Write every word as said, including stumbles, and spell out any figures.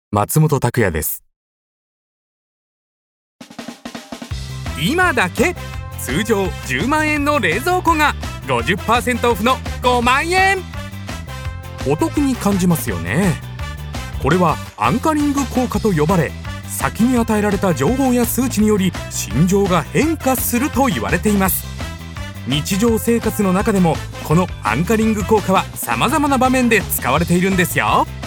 松本拓也です。今だけ通常じゅうまんえんの冷蔵庫が ごじゅっパーセント オフのごまんえん。お得に感じますよね。これはアンカリング効果と呼ばれ、先に与えられた情報や数値により心情が変化すると言われています。日常生活の中でもこのアンカリング効果は様々な場面で使われているんですよ。